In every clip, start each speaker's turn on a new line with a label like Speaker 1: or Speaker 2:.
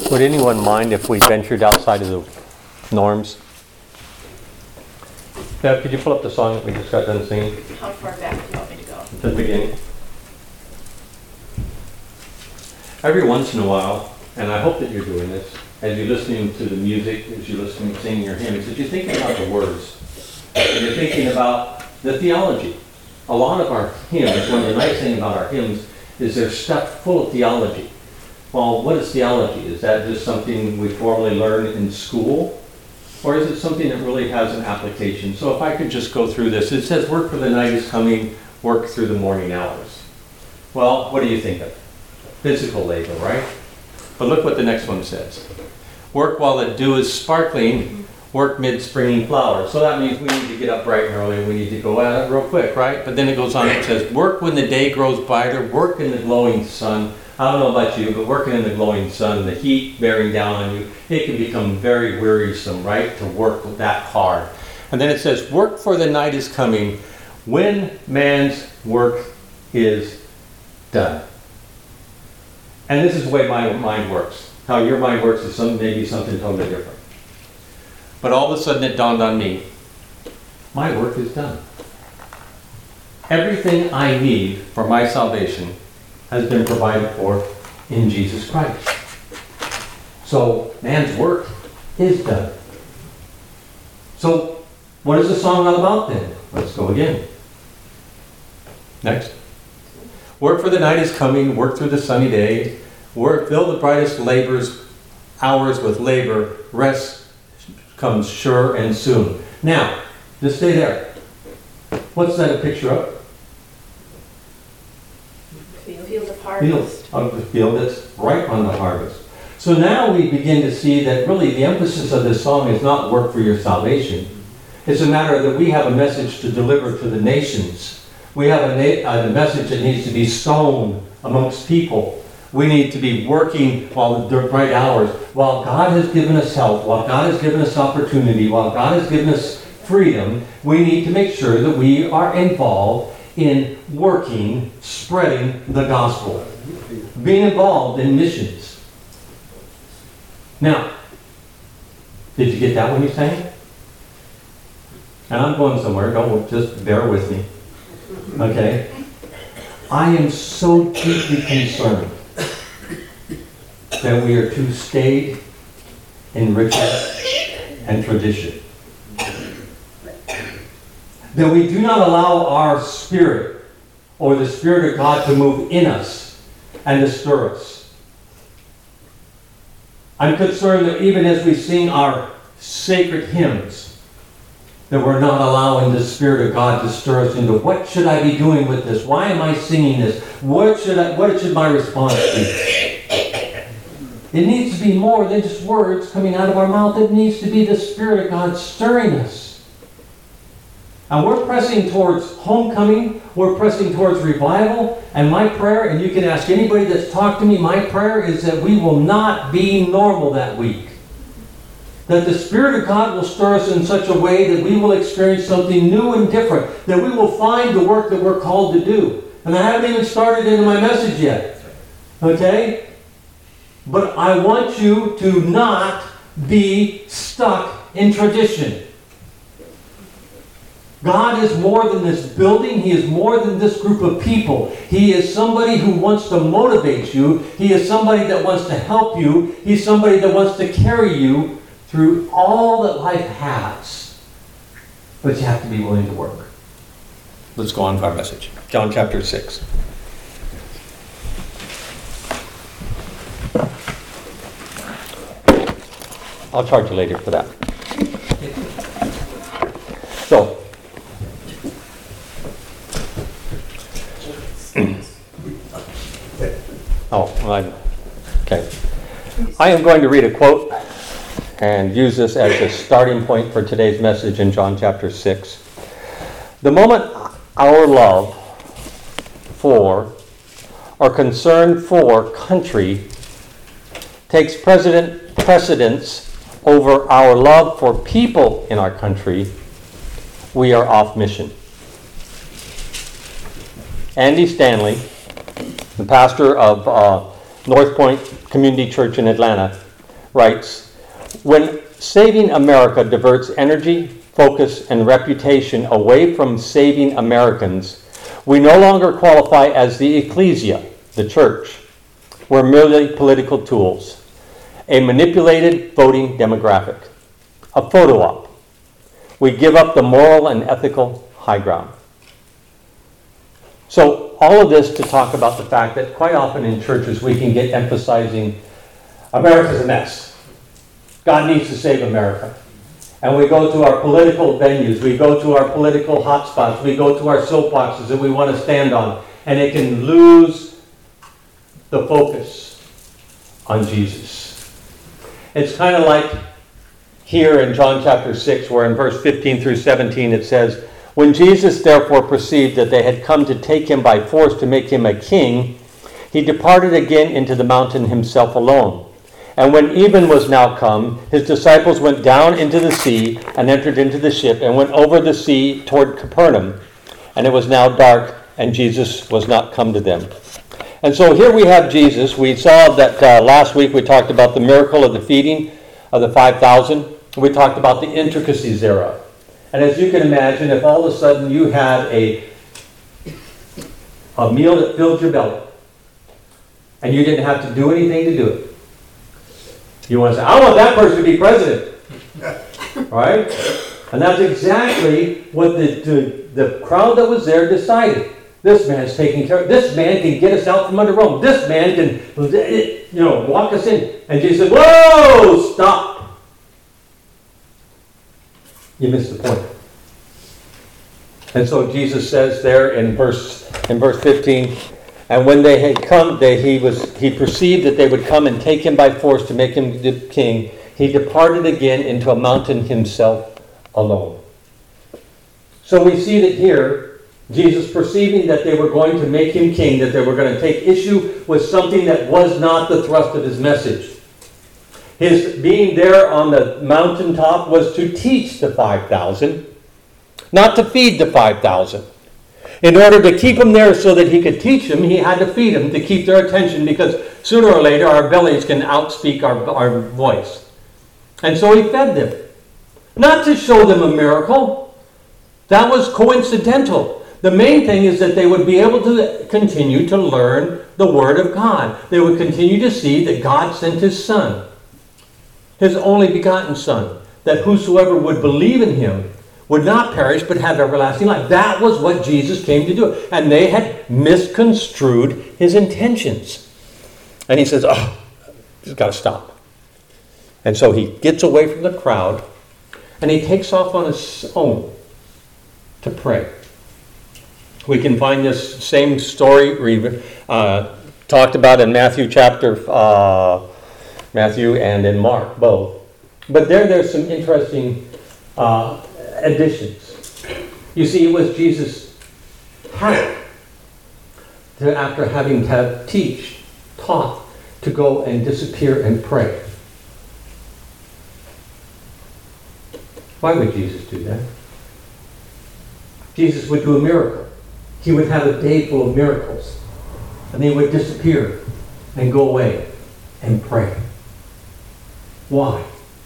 Speaker 1: Would anyone mind if we ventured outside of the norms? Bev, could you pull up the song that we just got done singing?
Speaker 2: How far back do you want me to go?
Speaker 1: The beginning. Every once in a while, and I hope that you're doing this, as you're listening to the music, as you're listening, singing your hymns, as you're thinking about the words, and you're thinking about the theology. A lot of our hymns, one of the nice things about our hymns, is they're stuffed full of theology. Well, what is theology? Is that just something we formally learn in school? Or is it something that really has an application? So if I could just go through this. It says, work for the night is coming, work through the morning hours. Well, what do you think of? Physical labor, right? But look what the next one says. Work while the dew is sparkling, work mid-springing flowers. So that means we need to get up bright and early, we need to go at it real quick, right? But then it goes on, it says, work when the day grows brighter, work in the glowing sun. I don't know about you, but working in the glowing sun, the heat bearing down on you, it can become very wearisome, right, to work that hard. And then it says, work for the night is coming when man's work is done. And this is the way my mind works. How your mind works is maybe something totally different. But all of a sudden it dawned on me, my work is done. Everything I need for my salvation has been provided for in Jesus Christ. So man's work is done. So what is the song all about then? Let's go again. Next. Work for the night is coming, work through the sunny day, work, fill the brightest hours with labor, rest comes sure and soon. Now, just stay there. What's that a picture of?
Speaker 2: Field of harvest.
Speaker 1: Field of the field that's right on the harvest. So now we begin to see that really the emphasis of this song is not work for your salvation. It's a matter that we have a message to deliver to the nations. We have a message that needs to be sown amongst people. We need to be working while the bright hours, while God has given us health, while God has given us opportunity, while God has given us freedom, we need to make sure that we are involved in working, spreading the gospel, being involved in missions. Now, did you get that when you sang it? And I'm going somewhere, don't just bear with me. Okay? I am so deeply concerned that we are too staid in ritual and tradition. That we do not allow our spirit or the Spirit of God to move in us and to stir us. I'm concerned that even as we sing our sacred hymns, that we're not allowing the Spirit of God to stir us into what should I be doing with this? Why am I singing this? What should my response be? It needs to be more than just words coming out of our mouth. It needs to be the Spirit of God stirring us. And we're pressing towards homecoming. We're pressing towards revival. And my prayer, and you can ask anybody that's talked to me, my prayer is that we will not be normal that week. That the Spirit of God will stir us in such a way that we will experience something new and different. That we will find the work that we're called to do. And I haven't even started into my message yet. Okay? But I want you to not be stuck in tradition. God is more than this building. He is more than this group of people. He is somebody who wants to motivate you. He is somebody that wants to help you. He's somebody that wants to carry you through all that life has. But you have to be willing to work. Let's go on to our message. John chapter 6. I'll charge you later for that. So, okay. I am going to read a quote and use this as a starting point for today's message in John chapter 6. The moment our love for or concern for country takes precedence over our love for people in our country, we are off mission. Andy Stanley, the pastor of North Point Community Church in Atlanta, writes, when saving America diverts energy, focus, and reputation away from saving Americans, we no longer qualify as the ecclesia, the church. We're merely political tools, a manipulated voting demographic, a photo op. We give up the moral and ethical high ground. So all of this to talk about the fact that quite often in churches we can get emphasizing America's a mess. God needs to save America. And we go to our political venues, we go to our political hotspots, we go to our soapboxes that we want to stand on, and it can lose the focus on Jesus. It's kind of like here in John chapter 6, where in verse 15 through 17 it says, when Jesus therefore perceived that they had come to take him by force to make him a king, he departed again into the mountain himself alone. And when even was now come, his disciples went down into the sea and entered into the ship and went over the sea toward Capernaum. And it was now dark, and Jesus was not come to them. And so here we have Jesus. We saw that last week we talked about the miracle of the feeding of the 5,000. We talked about the intricacies thereof. And as you can imagine, if all of a sudden you had a meal that filled your belly, and you didn't have to do anything to do it, you want to say, I want that person to be president. Right? And that's exactly what the crowd that was there decided. This man's taking care of, this man can get us out from under Rome. This man can, walk us in. And Jesus said, whoa, stop. You missed the point. And so Jesus says there in verse 15, and when they had come, he perceived that they would come and take him by force to make him the king. He departed again into a mountain himself alone. So we see that here, Jesus perceiving that they were going to make him king, that they were going to take issue with something that was not the thrust of his message. His being there on the mountaintop was to teach the 5,000, not to feed the 5,000. In order to keep them there so that he could teach them, he had to feed them to keep their attention, because sooner or later our bellies can outspeak our voice. And so he fed them. Not to show them a miracle. That was coincidental. The main thing is that they would be able to continue to learn the Word of God. They would continue to see that God sent his Son, his only begotten Son, that whosoever would believe in him would not perish but have everlasting life. That was what Jesus came to do. And they had misconstrued his intentions. And he says, he's got to stop. And so he gets away from the crowd and he takes off on his own to pray. We can find this same story talked about in Matthew and in Mark, both. But there's some interesting additions. You see, it was Jesus' habit to, after having taught, to go and disappear and pray. Why would Jesus do that? Jesus would do a miracle. He would have a day full of miracles. And he would disappear and go away and pray. Why?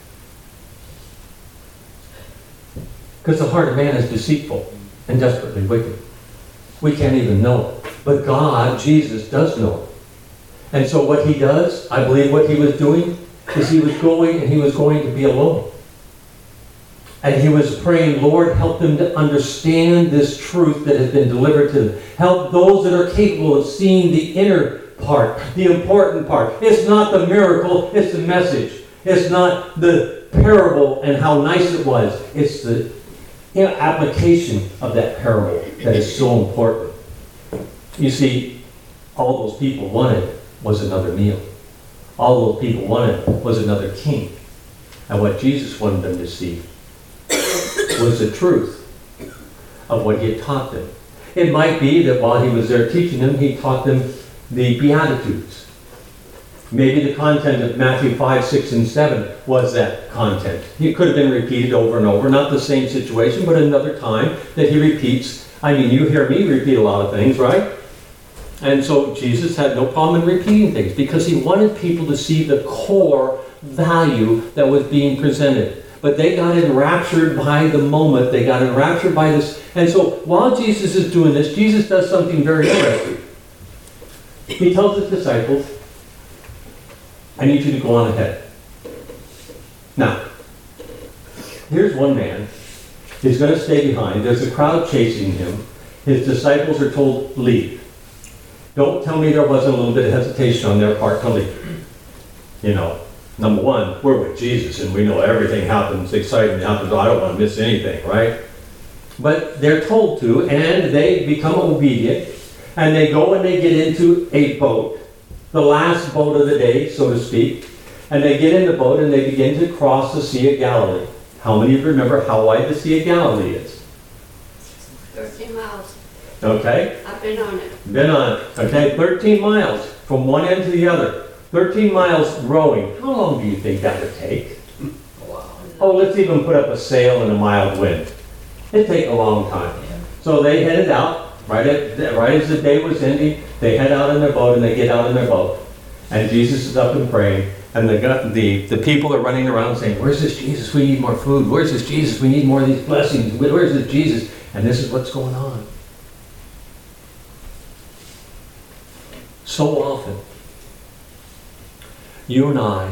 Speaker 1: Because the heart of man is deceitful and desperately wicked. We can't even know it. But God, Jesus, does know it. And so what he does, I believe what he was doing, is he was going to be alone. And he was praying, Lord, help them to understand this truth that has been delivered to them. Help those that are capable of seeing the inner part, the important part. It's not the miracle, it's the message. It's not the parable and how nice it was. It's the application of that parable that is so important. You see, all those people wanted was another meal. All those people wanted was another king. And what Jesus wanted them to see was the truth of what he had taught them. It might be that while he was there teaching them, he taught them the Beatitudes. Maybe the content of Matthew 5, 6, and 7 was that content. It could have been repeated over and over. Not the same situation, but another time that he repeats. I mean, you hear me repeat a lot of things, right? And so Jesus had no problem in repeating things because he wanted people to see the core, value that was being presented. But they got enraptured by the moment. They got enraptured by this. And so while Jesus is doing this, Jesus does something very interesting. He tells his disciples, I need you to go on ahead. Now, here's one man. He's going to stay behind. There's a crowd chasing him. His disciples are told, leave. Don't tell me there wasn't a little bit of hesitation on their part to leave. You know, number one, we're with Jesus and we know everything happens, exciting happens. I don't want to miss anything, right? But they're told to, and they become obedient, and they go and they get into a boat, the last boat of the day, so to speak, and they get in the boat and they begin to cross the Sea of Galilee. How many of you remember how wide the Sea of Galilee is?
Speaker 3: 13 miles.
Speaker 1: Okay?
Speaker 3: I've been on it.
Speaker 1: Been on it. Okay, 13 miles from one end to the other. 13 miles rowing. How long do you think that would take? Oh, let's even put up a sail in a mild wind. It'd take a long time. So they headed out, right as the day was ending, they head out in their boat and they get out in their boat. And Jesus is up and praying. And the people are running around saying, where's this Jesus? We need more food. Where's this Jesus? We need more of these blessings. Where's this Jesus? And this is what's going on. So often, you and I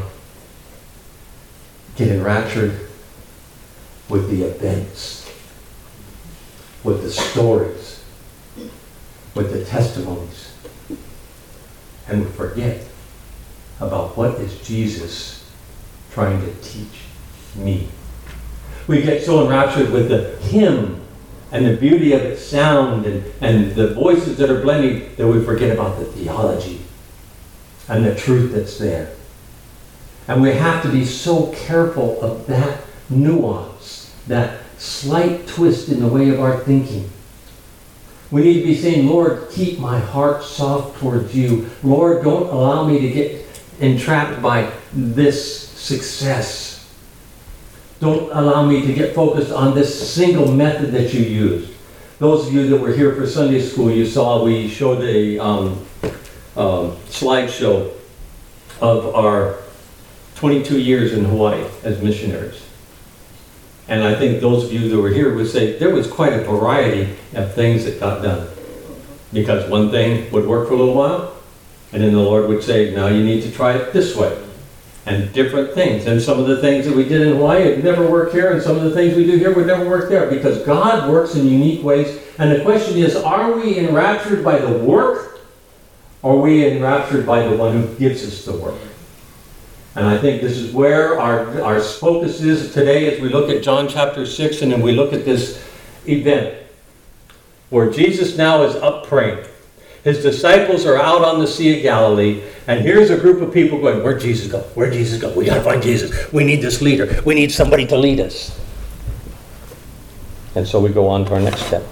Speaker 1: get enraptured with the events, with the stories, with the testimonies, and we forget about what is Jesus trying to teach me. We get so enraptured with the hymn and the beauty of its sound and the voices that are blending that we forget about the theology and the truth that's there. And we have to be so careful of that nuance, that slight twist in the way of our thinking. We need to be saying, Lord, keep my heart soft towards you. Lord, don't allow me to get entrapped by this success. Don't allow me to get focused on this single method that you used. Those of you that were here for Sunday school, you saw we showed a slideshow of our 22 years in Hawaii as missionaries. And I think those of you that were here would say there was quite a variety of things that got done. Because one thing would work for a little while, and then the Lord would say, now you need to try it this way. And different things. And some of the things that we did in Hawaii would never work here, and some of the things we do here would never work there, because God works in unique ways. And the question is, are we enraptured by the work, or are we enraptured by the one who gives us the work? And I think this is where our focus is today as we look at John chapter 6, and then we look at this event where Jesus now is up praying. His disciples are out on the Sea of Galilee, and here's a group of people going, where'd Jesus go? Where'd Jesus go? We got to find Jesus. We need this leader. We need somebody to lead us. And so we go on to our next step.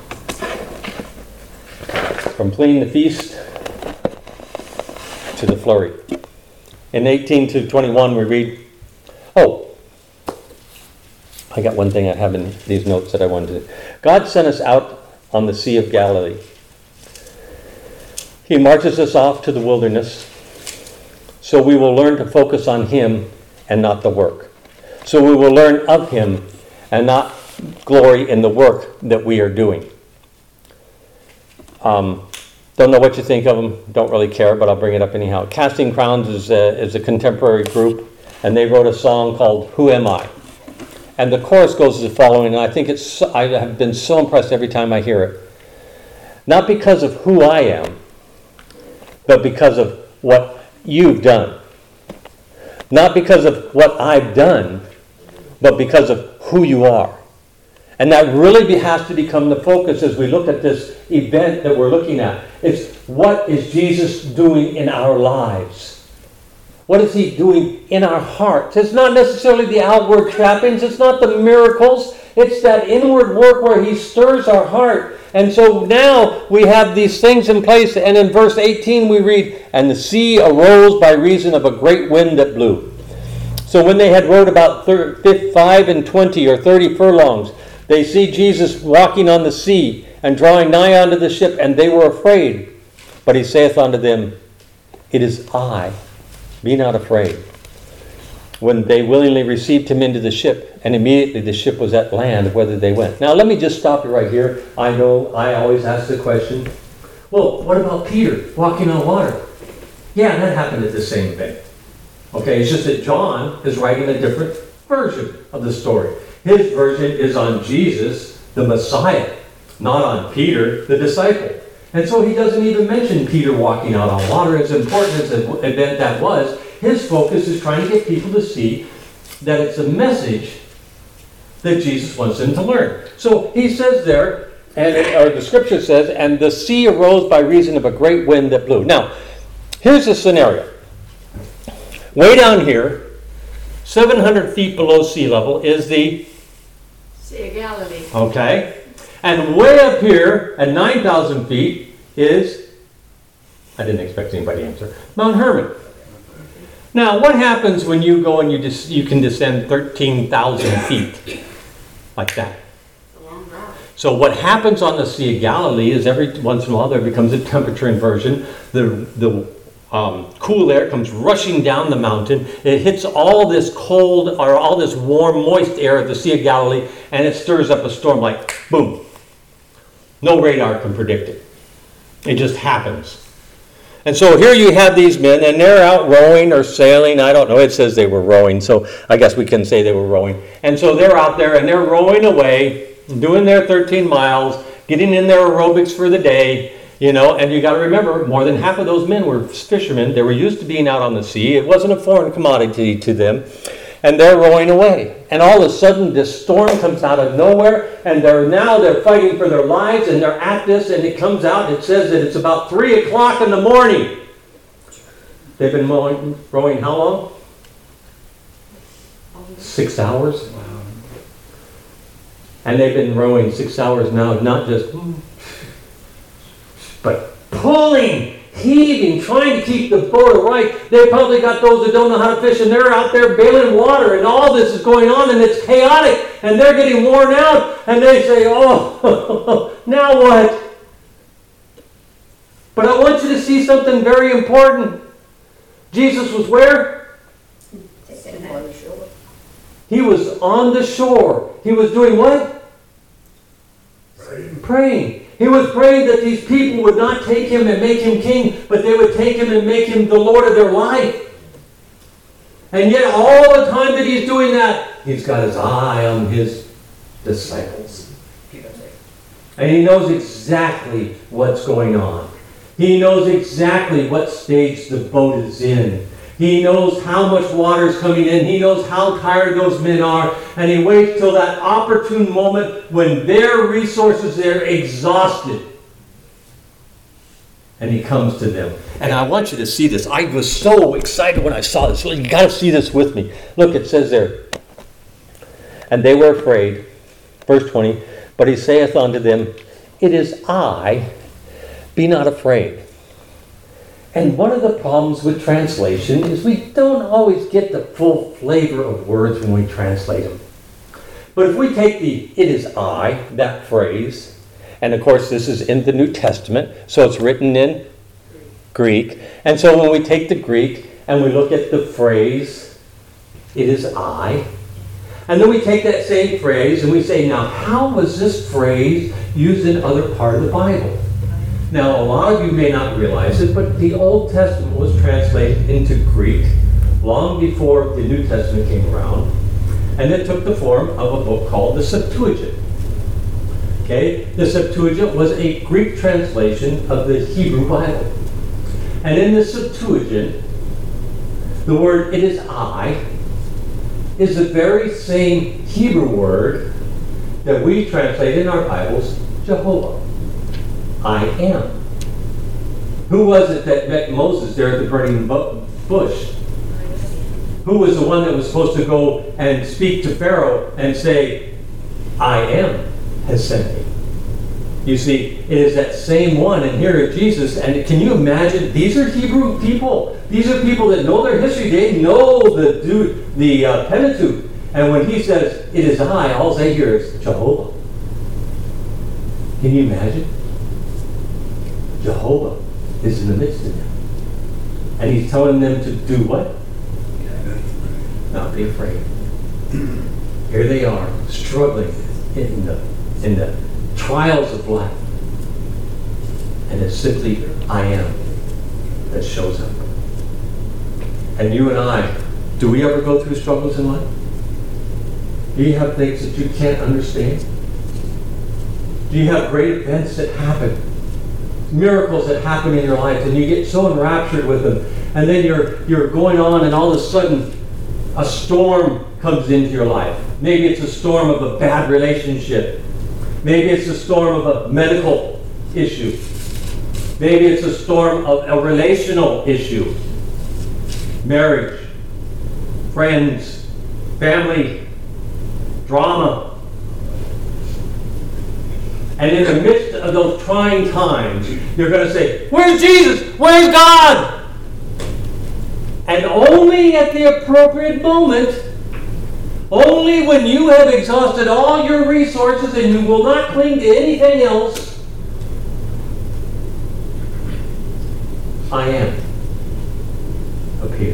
Speaker 1: From planning the feast to the flurry. In 18 to 21 we read, I got one thing I have in these notes that I wanted to. God sent us out on the Sea of Galilee. He marches us off to the wilderness so we will learn to focus on Him and not the work. So we will learn of Him and not glory in the work that we are doing. Don't know what you think of them, don't really care, but I'll bring it up anyhow. Casting Crowns is a contemporary group, and they wrote a song called Who Am I? And the chorus goes as the following, and I think I have been so impressed every time I hear it. Not because of who I am, but because of what you've done. Not because of what I've done, but because of who you are. And that really has to become the focus as we look at this event that we're looking at. It's what is Jesus doing in our lives? What is He doing in our hearts? It's not necessarily the outward trappings. It's not the miracles. It's that inward work where He stirs our heart. And so now we have these things in place. And in verse 18 we read, and the sea arose by reason of a great wind that blew. So when they had rowed about 5 and 20 or 30 furlongs, they see Jesus walking on the sea and drawing nigh unto the ship, and they were afraid. But He saith unto them, it is I, be not afraid. when they willingly received him into the ship, and immediately the ship was at land, whither they went. Now let me just stop you right here. I know I always ask the question, well, what about Peter walking on water? Yeah, that happened at the same thing. Okay, it's just that John is writing a different version of the story. His version is on Jesus, the Messiah, not on Peter, the disciple. And so he doesn't even mention Peter walking out on water. As important as an event that was, his focus is trying to get people to see that it's a message that Jesus wants them to learn. So he says there, or the scripture says, and the sea arose by reason of a great wind that blew. Now, here's the scenario. Way down here, 700 feet below sea level, is the
Speaker 3: Sea of Galilee.
Speaker 1: okay. And way up here at 9,000 feet is, I didn't expect anybody to answer, Mount Hermon. Now, what happens when you go and you can descend 13,000 feet like that?
Speaker 3: A long route.
Speaker 1: So what happens on the Sea of Galilee is every once in a while there becomes a temperature inversion. The cool air comes rushing down the mountain. It hits all this cold or all this warm, moist air at the Sea of Galilee, and it stirs up a storm like boom. No radar can predict it. It just happens. And so here you have these men, and they're out rowing or sailing. I don't know. It says they were rowing, so I guess we can say they were rowing. And so they're out there, and they're rowing away, doing their 13 miles, getting in their aerobics for the day, and you got to remember, more than half of those men were fishermen. They were used to being out on the sea. It wasn't a foreign commodity to them. And they're rowing away. And all of a sudden, this storm comes out of nowhere, and they're fighting for their lives, and they're at this, and it comes out, and it says that it's about 3 o'clock in the morning. They've been rowing how long? 6 hours? And they've been rowing 6 hours now, not just, but pulling, heaving, trying to keep the boat right. They probably got those that don't know how to fish, and they're out there bailing water, and all this is going on, and it's chaotic, and they're getting worn out, and they say, oh, now what? But I want you to see something very important. Jesus was where? He was on the shore. He was doing what? Praying. He was praying that these people would not take him and make him king, but they would take him and make him the Lord of their life. And yet all the time that he's doing that, he's got his eye on his disciples. And he knows exactly what's going on. He knows exactly what stage the boat is in. He knows how much water is coming in. He knows how tired those men are. And he waits till that opportune moment when their resources are exhausted. And he comes to them. And I want you to see this. I was so excited when I saw this. You got to see this with me. Look, it says there. And they were afraid. Verse 20. But he saith unto them, It is I, be not afraid. And one of the problems with translation is we don't always get the full flavor of words when we translate them. But if we take the "it is I," that phrase, and of course this is in the New Testament, so it's written in Greek. And so when we take the Greek and we look at the phrase, "it is I," and then we take that same phrase and we say, now how was this phrase used in other part of the Bible? Now, a lot of you may not realize it, but the Old Testament was translated into Greek long before the New Testament came around, and it took the form of a book called the Septuagint. Okay? The Septuagint was a Greek translation of the Hebrew Bible. And in the Septuagint, the word "it is I" is the very same Hebrew word that we translate in our Bibles, Jehovah. I am. Who was it that met Moses there at the burning bush? Who was the one that was supposed to go and speak to Pharaoh and say, I am has sent me? You see, it is that same one, and here is Jesus. And can you imagine? These are Hebrew people. These are people that know their history. They know the Pentateuch. And when he says, "It is I," all they hear is Jehovah. Can you imagine? Jehovah is in the midst of them. And he's telling them to do what? not be afraid. Here they are, struggling in the trials of life. And it's simply I am that shows up. And you and I, do we ever go through struggles in life? Do you have things that you can't understand? Do you have great events that happen? Miracles that happen in your life, and you get so enraptured with them, and then you're going on, and all of a sudden a storm comes into your life. Maybe it's a storm of a bad relationship. Maybe it's a storm of a medical issue. Maybe it's a storm of a relational issue. Marriage, friends, family, drama. And in the midst of those trying times, you're going to say, "Where's Jesus? Where's God?" And only at the appropriate moment, only when you have exhausted all your resources and you will not cling to anything else, I am appears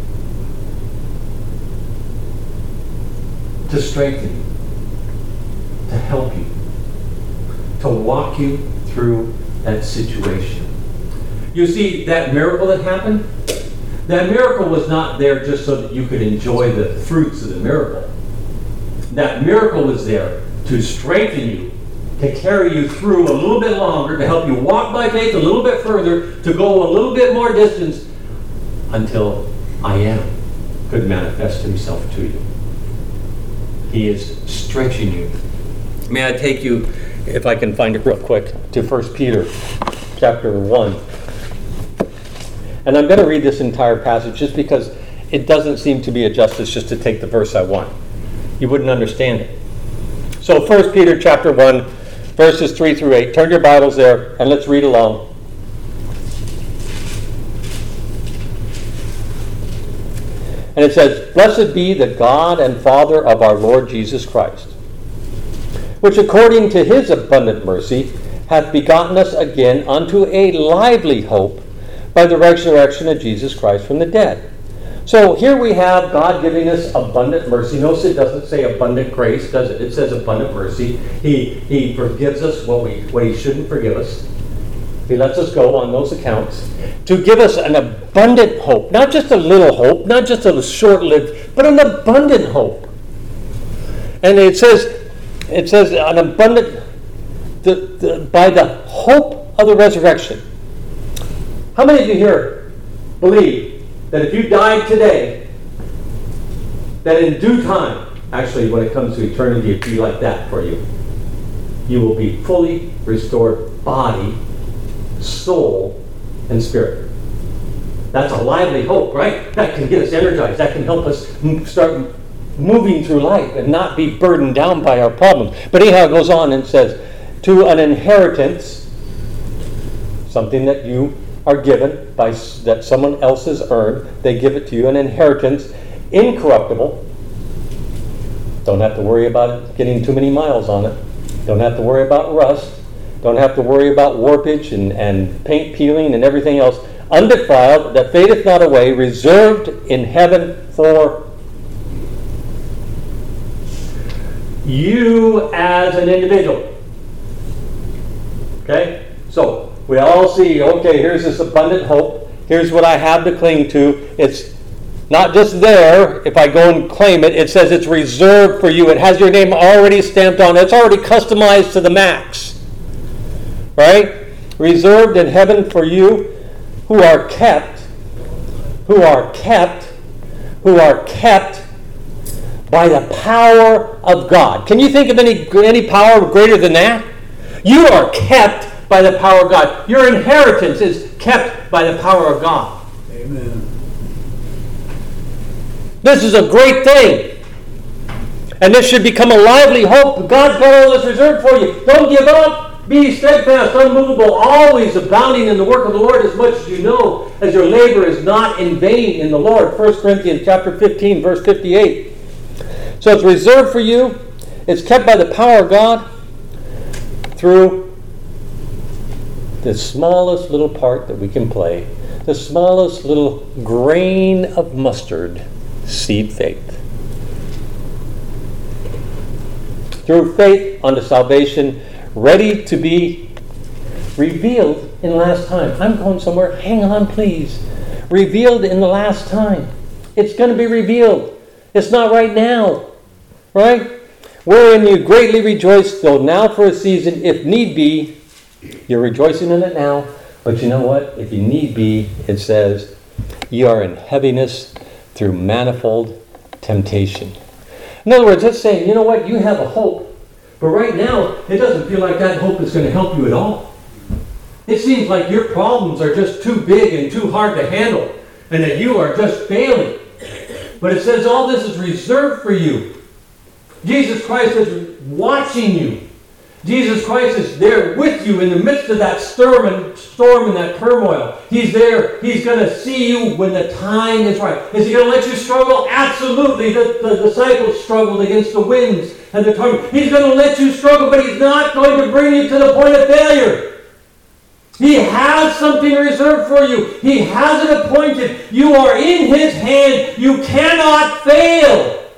Speaker 1: to strengthen you, to help you, to walk you through that situation. You see, that miracle that happened, that miracle was not there just so that you could enjoy the fruits of the miracle. That miracle was there to strengthen you, to carry you through a little bit longer, to help you walk by faith a little bit further, to go a little bit more distance until I am could manifest himself to you. He is stretching you. May I take you, if I can find it real quick, to 1 Peter chapter 1. And I'm going to read this entire passage just because it doesn't seem to be a justice just to take the verse I want. You wouldn't understand it. So 1 Peter chapter 1, verses 3 through 8. Turn your Bibles there and let's read along. And it says, "Blessed be the God and Father of our Lord Jesus Christ, which according to his abundant mercy hath begotten us again unto a lively hope by the resurrection of Jesus Christ from the dead." So here we have God giving us abundant mercy. Notice it doesn't say abundant grace, does it? It says abundant mercy. He forgives us what he shouldn't forgive us. He lets us go on those accounts to give us an abundant hope. Not just a little hope, not just a short-lived, but an abundant hope. And it says an abundant, by the hope of the resurrection. How many of you here believe that if you died today, that in due time, actually when it comes to eternity, it'll be like that for you. You will be fully restored body, soul, and spirit. That's a lively hope, right? That can get us energized. That can help us start moving through life and not be burdened down by our problems. But anyhow, it goes on and says, to an inheritance, something that you are given by that someone else has earned. They give it to you, an inheritance, incorruptible. Don't have to worry about it getting too many miles on it. Don't have to worry about rust. Don't have to worry about warpage and paint peeling and everything else. Undefiled, that fadeth not away, reserved in heaven for you as an individual. Okay? So, we all see, okay, here's this abundant hope. Here's what I have to cling to. It's not just there, if I go and claim it, it says it's reserved for you. It has your name already stamped on it. It's already customized to the max. Right? Reserved in heaven for you who are kept by the power of God. Can you think of any power greater than that? You are kept by the power of God. Your inheritance is kept by the power of God.
Speaker 4: Amen.
Speaker 1: This is a great thing. And this should become a lively hope. God's got all this reserved for you. Don't give up. Be steadfast, unmovable, always abounding in the work of the Lord, as much as you know, as your labor is not in vain in the Lord. 1 Corinthians chapter 15, verse 58. So it's reserved for you. It's kept by the power of God through the smallest little part that we can play, the smallest little grain of mustard seed faith. Through faith unto salvation, ready to be revealed in the last time. I'm going somewhere. Hang on, please. Revealed in the last time. It's going to be revealed. It's not right now. Right? Wherein you greatly rejoice, though now for a season, if need be. You're rejoicing in it now. But you know what? If you need be, it says, ye are in heaviness through manifold temptation. In other words, it's saying, you know what? You have a hope. But right now, it doesn't feel like that hope is going to help you at all. It seems like your problems are just too big and too hard to handle, and that you are just failing. But it says all this is reserved for you. Jesus Christ is watching you. Jesus Christ is there with you in the midst of that storm and that turmoil. He's there. He's going to see you when the time is right. Is he going to let you struggle? Absolutely. The disciples struggled against the winds and the turmoil. He's going to let you struggle, but he's not going to bring you to the point of failure. He has something reserved for you. He has it appointed. You are in his hand. You cannot fail.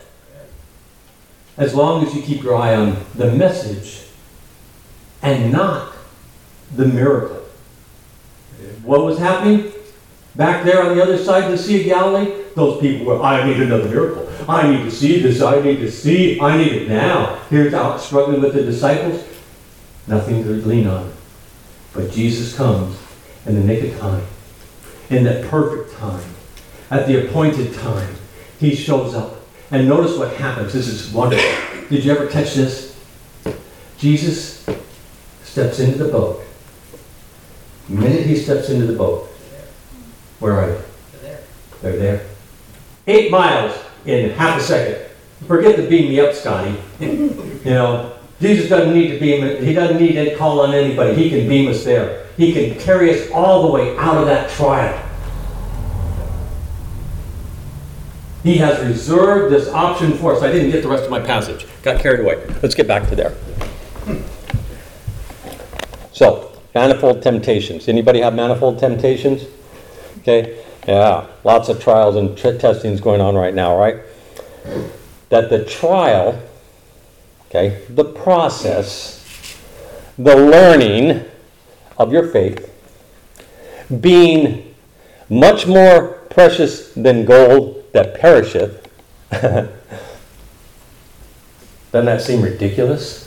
Speaker 1: As long as you keep your eye on the message and not the miracle. What was happening back there on the other side of the Sea of Galilee? Those people were, I need another miracle. I need to see this. I need to see. I need it now. Here's out struggling with the disciples. Nothing to lean on. But Jesus comes in the nick of time. In that perfect time. At the appointed time. He shows up. And notice what happens. This is wonderful. Did you ever catch this? Jesus steps into the boat. The minute he steps into the boat, where are they? They're there. 8 miles in half a second. Forget the beam me up, Scotty. You know, Jesus doesn't need to beam. He doesn't need to call on anybody. He can beam us there. He can carry us all the way out of that trial. He has reserved this option for us. I didn't get the rest of my passage. Got carried away. Let's get back to there. So, manifold temptations. Anybody have manifold temptations? Okay. Yeah. Lots of trials and testings going on right now, right? That the trial, okay, the process, the learning of your faith, being much more precious than gold that perisheth. Doesn't that seem ridiculous?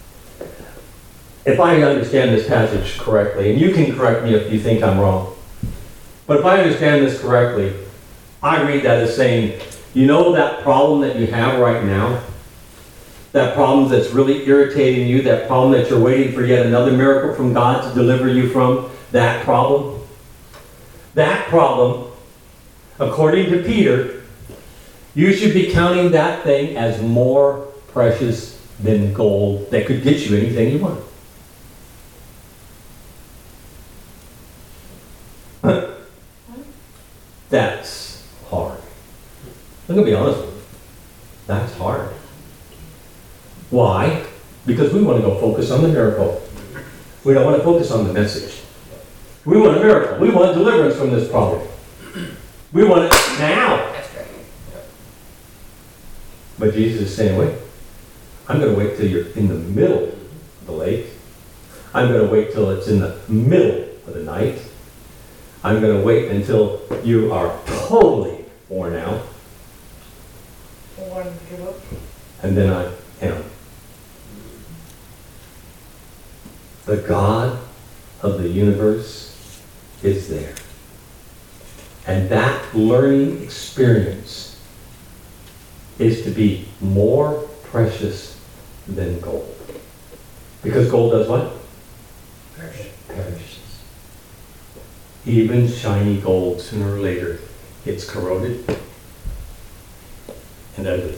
Speaker 1: If I understand this passage correctly, and you can correct me if you think I'm wrong, but if I understand this correctly, I read that as saying, you know that problem that you have right now? That problem that's really irritating you, that problem that you're waiting for yet another miracle from God to deliver you from, that problem? That problem, according to Peter, you should be counting that thing as more precious than gold that could get you anything you want. That's hard. I'm going to be honest with you. That's hard. Why? Because we want to go focus on the miracle. We don't want to focus on the message. We want a miracle. We want deliverance from this problem. We want it now. But Jesus is saying, wait. I'm going to wait till you're in the middle of the lake. I'm going to wait till it's in the middle of the night. I'm going to wait until you are totally worn out. And then I am. The God of the universe is there. And that learning experience is to be more precious than gold. Because gold does what? Perishes. Even shiny gold, sooner or later, gets corroded and ugly.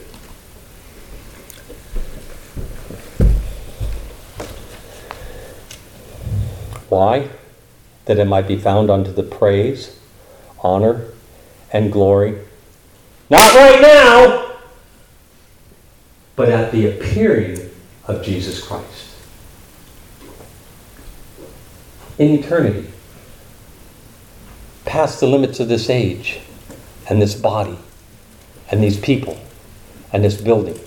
Speaker 1: Why? That it might be found unto the praise, honor, and glory. Not right now, but at the appearing of Jesus Christ. In eternity. Past the limits of this age and this body. and these people and this building.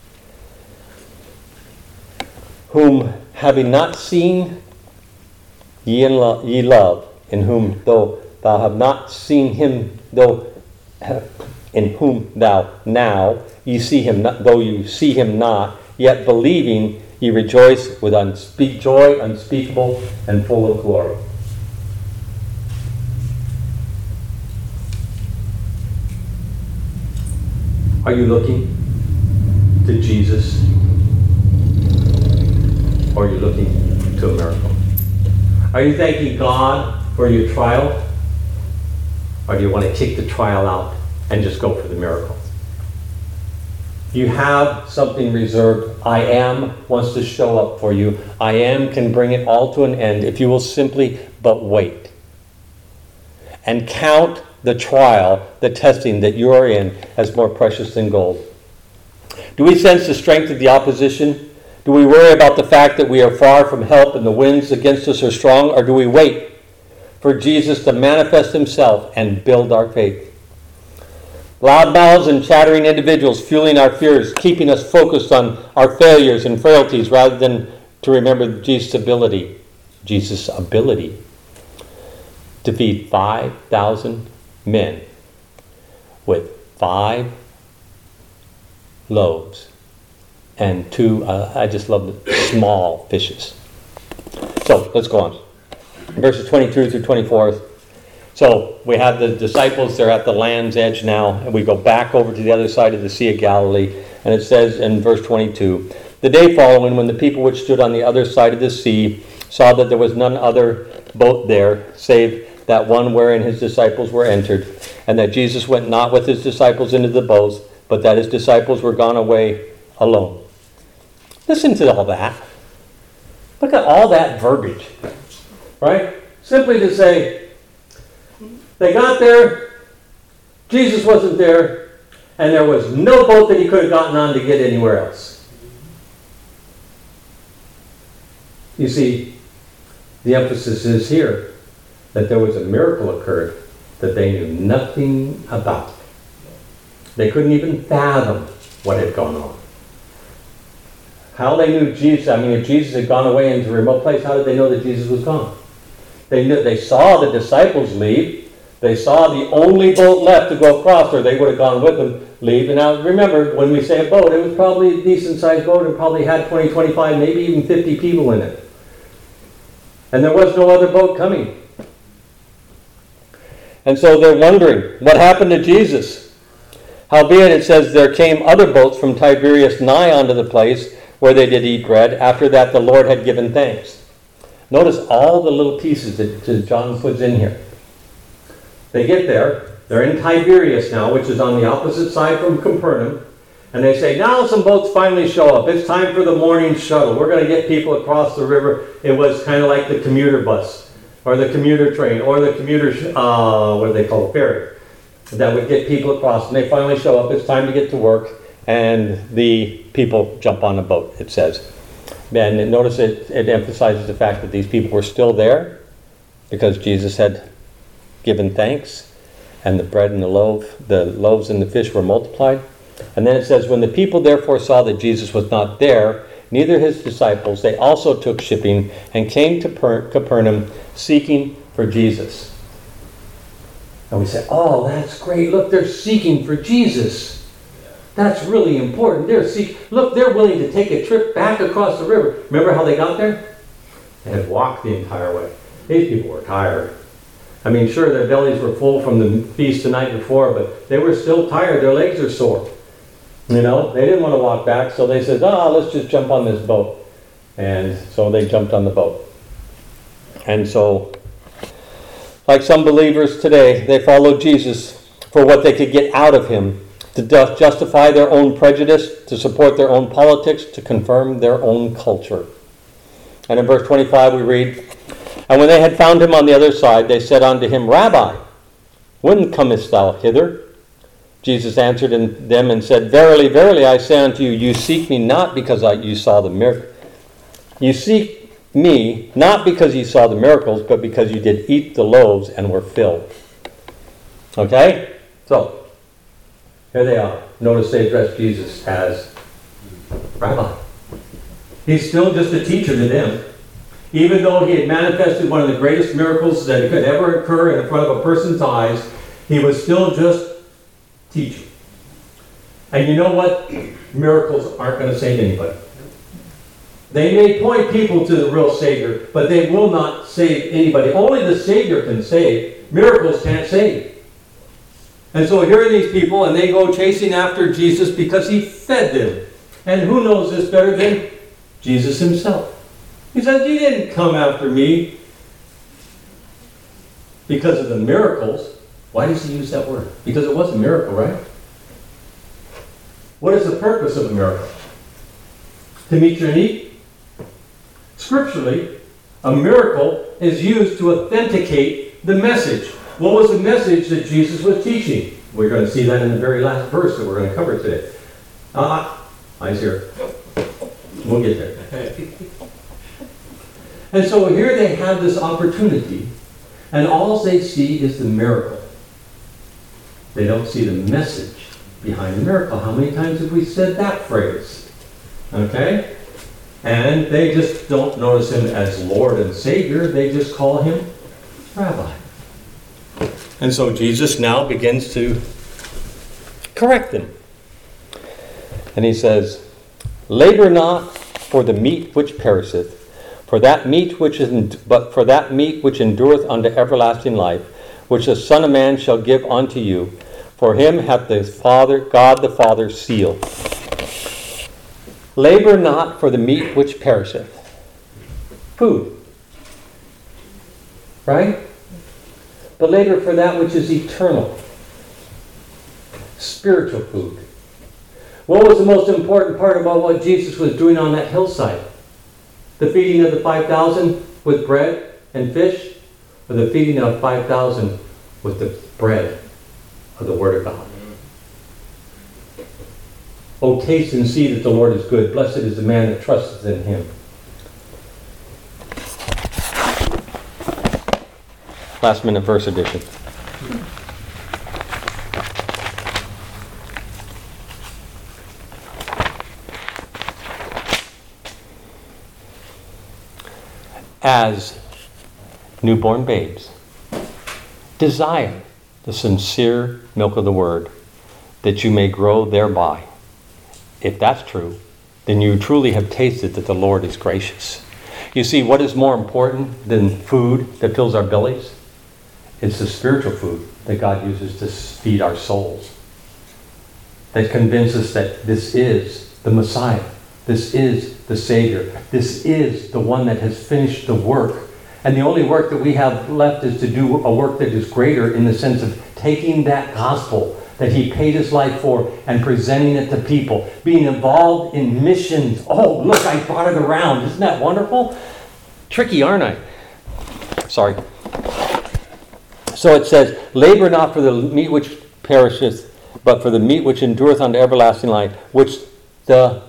Speaker 1: Whom having not seen ye love, in whom though thou have not seen him, in whom thou now ye see him, though you see him not, yet believing ye rejoice with joy unspeakable and full of glory. Are you looking to Jesus? Or are you looking to a miracle? Are you thanking God for your trial? Or do you want to kick the trial out and just go for the miracle? You have something reserved. I am wants to show up for you. I am can bring it all to an end if you will simply but wait. And count the trial, the testing that you are in as more precious than gold. Do we sense the strength of the opposition? Do we worry about the fact that we are far from help and the winds against us are strong? Or do we wait for Jesus to manifest himself and build our faith? Loud mouths and chattering individuals fueling our fears, keeping us focused on our failures and frailties rather than to remember Jesus' ability to feed 5,000 men with 5 loaves and 2, I just love the small fishes. So let's go on. Verses 22 through 24. So we have the disciples, they're at the land's edge now, and we go back over to the other side of the Sea of Galilee, and it says in verse 22, the day following, when the people which stood on the other side of the sea saw that there was none other boat there, save that one wherein his disciples were entered, and that Jesus went not with his disciples into the boats, but that his disciples were gone away alone. Listen to all that. Look at all that verbiage, right? Simply to say, they got there, Jesus wasn't there, and there was no boat that he could have gotten on to get anywhere else. You see, the emphasis is here that there was a miracle occurred that they knew nothing about. They couldn't even fathom what had gone on. How they knew Jesus, if Jesus had gone away into a remote place, how did they know that Jesus was gone? They saw the disciples leave. They saw the only boat left to go across, or they would have gone with them, leave. And now remember, when we say a boat, it was probably a decent-sized boat and probably had 20, 25, maybe even 50 people in it. And there was no other boat coming. And so they're wondering, what happened to Jesus? Howbeit, it says, there came other boats from Tiberias nigh unto the place where they did eat bread. After that, the Lord had given thanks. Notice all the little pieces that John puts in here. They get there. They're in Tiberias now, which is on the opposite side from Capernaum. And they say, now some boats finally show up. It's time for the morning shuttle. We're going to get people across the river. It was kind of like the commuter bus, or the commuter train, or the commuter, what do they call it, ferry, that would get people across. And they finally show up. It's time to get to work. And the people jump on the boat, it says. And notice it emphasizes the fact that these people were still there because Jesus had given thanks, and the bread and the loaves and the fish were multiplied. And then it says, when the people therefore saw that Jesus was not there, neither his disciples, they also took shipping and came to Capernaum seeking for Jesus. And we say, oh, that's great. Look, they're seeking for Jesus. That's really important. Look, they're willing to take a trip back across the river. Remember how they got there? They had walked the entire way. These people were tired. Sure, their bellies were full from the feast the night before, but they were still tired. Their legs are sore. They didn't want to walk back, so they said, let's just jump on this boat. And so they jumped on the boat. And so, like some believers today, they followed Jesus for what they could get out of him, to justify their own prejudice, to support their own politics, to confirm their own culture. And in verse 25 we read, and when they had found him on the other side, they said unto him, Rabbi, when comest thou hither? Jesus answered them and said, Verily, verily, I say unto you, you seek me not because you saw the miracle. You seek me not because you saw the miracles, but because you did eat the loaves and were filled. Okay? So, Here they are. Notice they address Jesus as Rabbi. He's still just a teacher to them. Even though he had manifested one of the greatest miracles that could ever occur in front of a person's eyes, he was still just teaching. And you know what? Miracles aren't going to save anybody. They may point people to the real Savior, but they will not save anybody. Only the Savior can save. Miracles can't save. And so here are these people, and they go chasing after Jesus because he fed them. And who knows this better than Jesus himself? He says, you didn't come after me because of the miracles. Why does he use that word? Because it was a miracle, right? What is the purpose of a miracle? To meet your need? Scripturally, a miracle is used to authenticate the message. What was the message that Jesus was teaching? We're going to see that in the very last verse that we're going to cover today. Eyes here. We'll get there. And so here they have this opportunity, and all they see is the miracle. They don't see the message behind the miracle. How many times have we said that phrase? Okay? And they just don't notice him as Lord and Savior. They just call him Rabbi. And so Jesus now begins to correct them. And he says, labor not for the meat which perisheth, but for that meat which endureth unto everlasting life, which the Son of Man shall give unto you. For him hath God the Father sealed. Labor not for the meat which perisheth. Food. Right? But labor for that which is eternal. Spiritual food. What was the most important part about what Jesus was doing on that hillside? The feeding of the 5,000 with bread and fish, or the feeding of 5,000 with the bread of the Word of God? Oh, taste and see that the Lord is good. Blessed is the man that trusteth in him. Last minute verse edition. As newborn babes, desire the sincere milk of the Word, that you may grow thereby. If that's true, then you truly have tasted that the Lord is gracious. You see, what is more important than food that fills our bellies? It's the spiritual food that God uses to feed our souls, that convinces us that this is the Messiah. This is the Savior. This is the one that has finished the work. And the only work that we have left is to do a work that is greater, in the sense of taking that gospel that he paid his life for and presenting it to people. Being involved in missions. Oh, look, I brought it around. Isn't that wonderful? Tricky, aren't I? Sorry. So it says, labor not for the meat which perisheth, but for the meat which endureth unto everlasting life, which the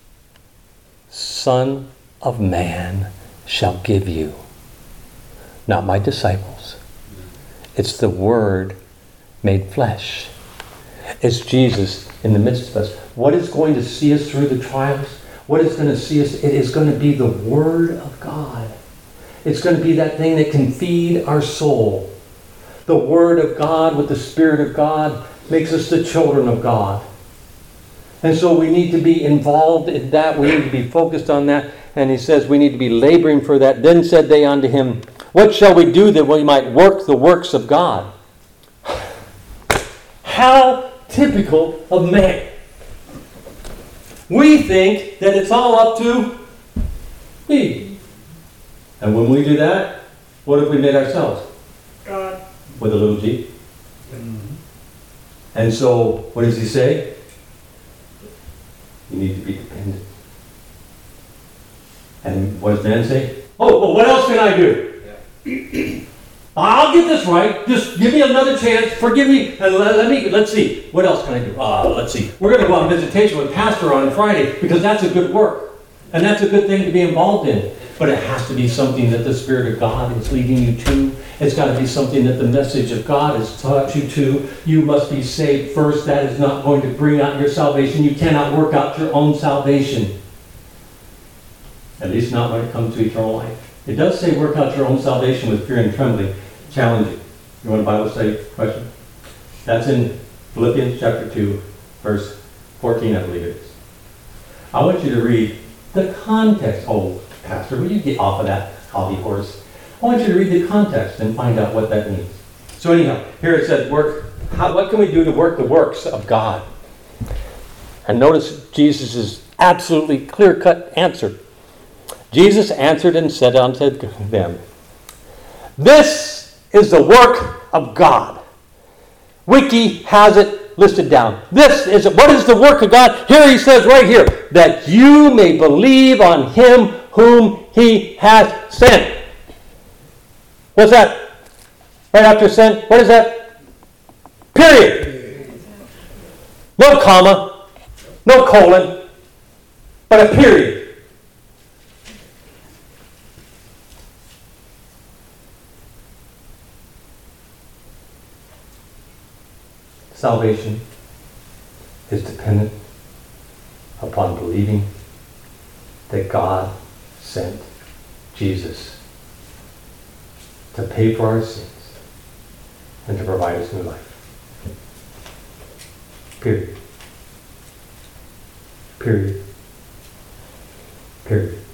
Speaker 1: Son of Man shall give you. Not my disciples. It's the Word made flesh. It's Jesus in the midst of us. What is going to see us through the trials? What is going to see us? It is going to be the Word of God. It's going to be that thing that can feed our soul. The Word of God with the Spirit of God makes us the children of God. And so we need to be involved in that. We need to be focused on that. And he says we need to be laboring for that. Then said they unto him, what shall we do that we might work the works of God? How typical of man. We think that it's all up to me. And when we do that, what have we made ourselves?
Speaker 2: God.
Speaker 1: With a little g. And so, what does he say? You need to be dependent. And what does man say? Oh, well, what else can I do? Yeah. I'll get this right. Just give me another chance. Forgive me. And let's see. What else can I do? Let's see. We're going to go on visitation with Pastor on Friday, because that's a good work. And that's a good thing to be involved in. But it has to be something that the Spirit of God is leading you to. It's got to be something that the message of God has taught you to. You must be saved first. That is not going to bring out your salvation. You cannot work out your own salvation. At least not when it comes to eternal life. It does say work out your own salvation with fear and trembling. Challenging. You want a Bible study question? That's in Philippians chapter 2, verse 14, I believe it is. I want you to read the context. Oh, Pastor, will you get off of that hobby horse? I want you to read the context and find out what that means. So anyhow, here it says, what can we do to work the works of God? And notice Jesus' absolutely clear-cut answer. Jesus answered and said unto them, this is the work of God. Wiki has it listed down. What is the work of God? Here he says right here, that you may believe on him whom he hath sent. What's that? Right after sent, what is that? Period. No comma, no colon, but a period. Salvation is dependent upon believing that God sent Jesus to pay for our sins and to provide us new life. Period. Period. Period.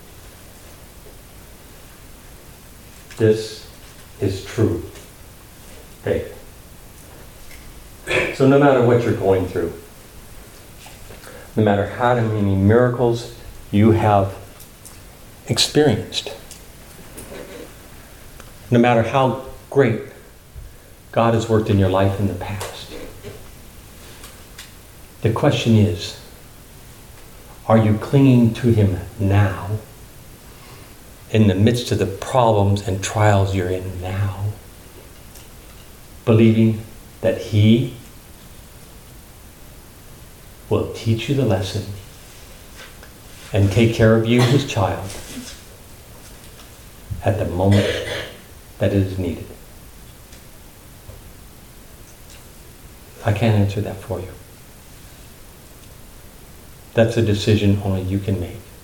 Speaker 1: This is true faith. So no matter what you're going through, no matter how many miracles you have experienced, no matter how great God has worked in your life in the past, the question is, are you clinging to him now in the midst of the problems and trials you're in now, believing that he will teach you the lesson and take care of you, his child, at the moment that it is needed? I can't answer that for you. That's a decision only you can make.